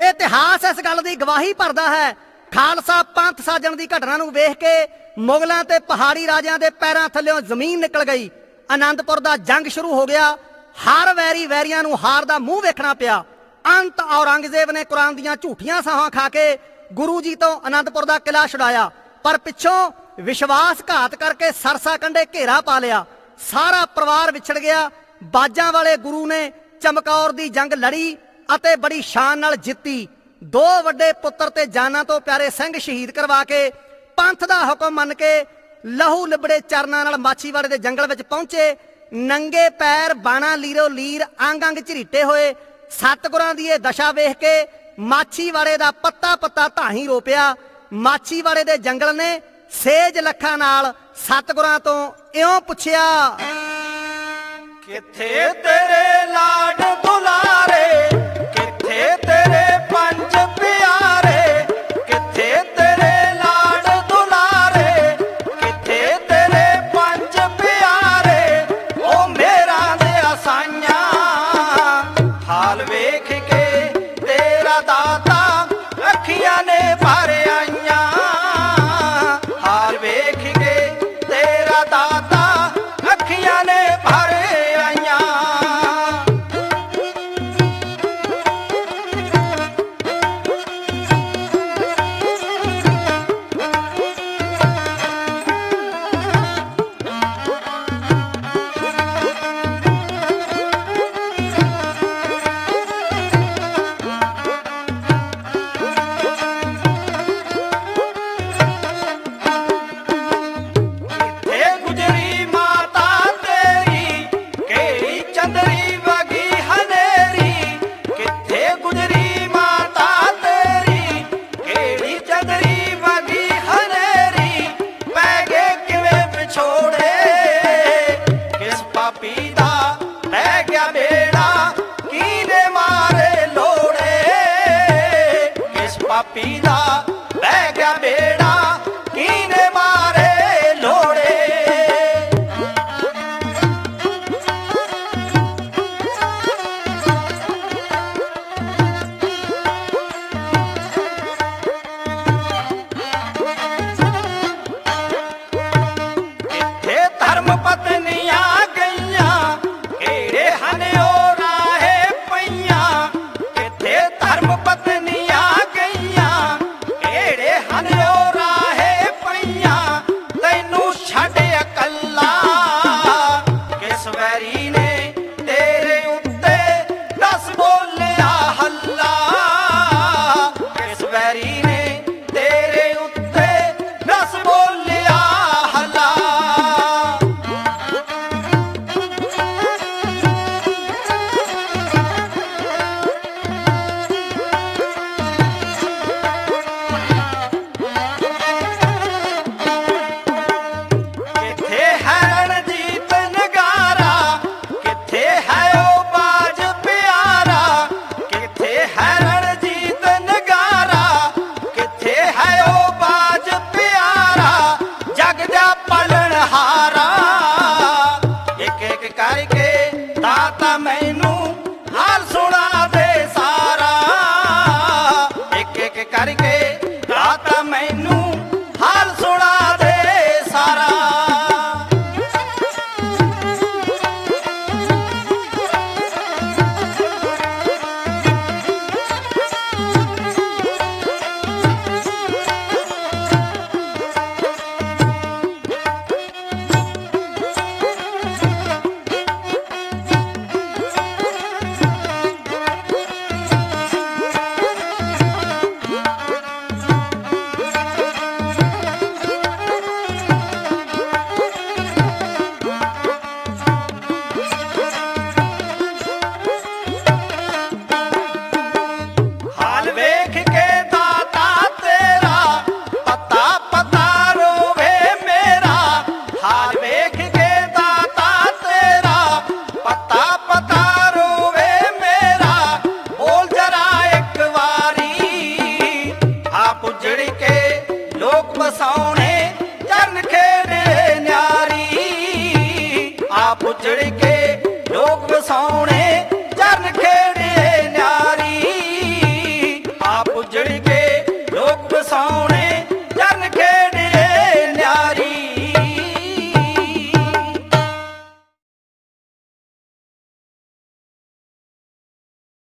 ਇਤਿਹਾਸ ਇਸ ਗੱਲ ਦੀ ਗਵਾਹੀ ਭਰਦਾ ਹੈ। ਖਾਲਸਾ ਪੰਥ ਸਾਜਣ ਦੀ ਘਟਨਾ ਨੂੰ ਵੇਖ ਕੇ ਮੁਗਲਾਂ ਤੇ ਪਹਾੜੀ ਰਾਜਿਆਂ ਦੇ ਪੈਰਾਂ ਥੱਲਿਓਂ ਜ਼ਮੀਨ ਨਿਕਲ ਗਈ। ਆਨੰਦਪੁਰ ਦਾ ਜੰਗ ਸ਼ੁਰੂ ਹੋ ਗਿਆ। ਹਰ ਵੈਰੀਆਂ ਨੂੰ ਹਾਰ ਦਾ ਮੂੰਹ ਵੇਖਣਾ ਪਿਆ। ਅੰਤ ਔਰੰਗਜ਼ੇਬ ਨੇ ਕੁਰਾਨ ਦੀਆਂ ਝੂਠੀਆਂ ਸਹੁੰ ਖਾ ਕੇ ਗੁਰੂ ਜੀ ਤੋਂ ਆਨੰਦਪੁਰ ਦਾ ਕਿਲ੍ਹਾ ਛੁਡਾਇਆ, ਪਰ ਪਿੱਛੋਂ ਵਿਸ਼ਵਾਸਘਾਤ ਕਰਕੇ ਸਰਸਾ ਕੰਢੇ ਘੇਰਾ ਪਾ ਲਿਆ। ਸਾਰਾ ਪਰਿਵਾਰ ਵਿਛੜ ਗਿਆ। ਬਾਜਾਂ ਵਾਲੇ ਗੁਰੂ ਨੇ ਚਮਕੌਰ ਦੀ ਜੰਗ ਲੜੀ ਅਤੇ ਬੜੀ ਸ਼ਾਨ ਨਾਲ ਜਿੱਤੀ। 2 ਵੱਡੇ ਪੁੱਤਰ ਤੇ ਜਾਨਾਂ ਤੋਂ ਪਿਆਰੇ ਸਿੰਘ ਸ਼ਹੀਦ ਕਰਵਾ ਕੇ ਪੰਥ ਦਾ ਹੁਕਮ ਮੰਨ ਕੇ ਲਹੂ ਲਿਬੜੇ ਚਰਨਾਂ ਨਾਲ ਮਾਛੀਵਾੜੇ ਦੇ ਜੰਗਲ ਵਿੱਚ ਪਹੁੰਚੇ। ਨੰਗੇ ਪੈਰ, ਬਾਣਾ ਲੀਰੋ ਲੀਰ, ਅੰਗ ਝਰੀਟੇ ਹੋਏ। ਸਤਿਗੁਰਾਂ ਦੀ ਇਹ ਦਸ਼ਾ ਵੇਖ ਕੇ ਮਾਛੀਵਾੜੇ ਦਾ ਪੱਤਾ ਧਾਹੀ ਰੋਪਿਆ। ਮਾਛੀਵਾੜੇ ਦੇ ਜੰਗਲ ਨੇ ਸੇਜ ਲੱਖਾਂ ਨਾਲ ਸਤਿਗੁਰਾਂ ਤੋਂ ਇਉਂ ਪੁੱਛਿਆ, ਕਿੱਥੇ ਤੇਰੇ ਲਾਡ ਦੁਲਾਰੇ, ਕਿੱਥੇ ਤੇਰੇ ਪੰਜ ਪਿਆਰੇ, ਕਿੱਥੇ ਤੇਰੇ ਲਾਡ ਦੁਲਾਰੇ, ਕਿੱਥੇ ਤੇਰੇ ਪੰਜ ਪਿਆਰੇ, ਉਹ ਮੇਰਾ ਦੇ ਆਸਾਈਆਂ ਹਾਲ ਵੇਖ ਕੇ ਤੇਰਾ ਦਾਤਾ ਅੱਖੀਆਂ ਨੇ ਭਰ ਆਈਆਂ, ਹਾਲ ਵੇਖ ਕੇ ਤੇਰਾ ਦਾਤਾ ਅੱਖੀਆਂ ਨੇ ਭਰ ਆਈਆਂ। ਪਾਪੀ ਦਾ ਬਹਿ ਗਿਆ ਬੇੜਾ, ਕੀਨੇ ਮਾਰੇ ਲੋੜੇ। ਕਿੱਥੇ ਧਰਮ ਪਤਨੀਆਂ ਗਈਆਂ, ਕਿਹੜੇ ਹਨ ਉਹ ਰਾਹੇ ਪਈਆਂ, ਕਿੱਥੇ ਧਰਮ ਪਤਨੀਆਂ ਗਈਆਂ, ਕਿਹੜੇ ਹਨ ਉਹ ਰਾਹੇ ਪਈਆਂ, ਤੈਨੂੰ ਛੱਡ ਇਕੱਲਾ ਕਿਸ ਵੈਰੀ ਨੇ ਤੇਰੇ ਉੱਤੇ ਦੱਸ ਬੋਲਿਆ ਹੱਲਾ, ਕਿਸ ਵੈਰੀ ਨੇ ਤੇਰੇ ਉੱਤੇ ਦੱਸ ਬੋਲਿਆ ਹੱਲਾ। ਕਿੱਥੇ ਹੈ ਰਣਜੀਤ ਨਗਾਰਾ, ਕਿੱਥੇ ਹੈ ਉਹ ਬਾਜ ਪਿਆਰਾ, ਕਿੱਥੇ ਹੈ ਰਣਜੀਤ ਨਗਾਰਾ, ਕਿੱਥੇ ਹੈ ਉਹ ਬਾਜ ਪਿਆਰਾ, ਜਗ ਦਾ ਪਾਲਣਹਾਰਾ। ਇੱਕ ਇੱਕ ਕਰਕੇ ਦਾਤਾ ਮੈਨੂੰ ਹਾਲ ਸੁਣਾ ਦੇ ਸਾਰਾ, ਇੱਕ ਇੱਕ ਕਰਕੇ ਦਾਤਾ ਮੈਨੂੰ ਹਾਲ ਸੁਣਾ ਦੇ ਸਾਰਾ। ਹਾਲ ਵੇਖ ਕੇ ਦਾਤਾ ਤੇਰਾ ਪਤਾ ਪਤਾ ਰੋਵੇ ਮੇਰਾ, ਹਾਲ ਵੇਖ ਕੇ ਦਾਤਾ ਤੇਰਾ ਪਤਾ ਪਤਾ ਰੋਵੇ ਮੇਰਾ, ਬੋਲ ਜਰਾ ਇੱਕ ਵਾਰੀ ਆ ਪੁੱਜੜ ਕੇ ਲੋਕ ਵਸਾਉਣੇ ਚਰਨ ਖੇੜੇ ਨਿਆਰੀ, ਆ ਪੁੱਜੜ ਕੇ ਲੋਕ ਵਸਾਉਣੇ ਚਰਨ ਖੇੜੇ ਨਿਆਰੀ, ਸੋਹਣੇ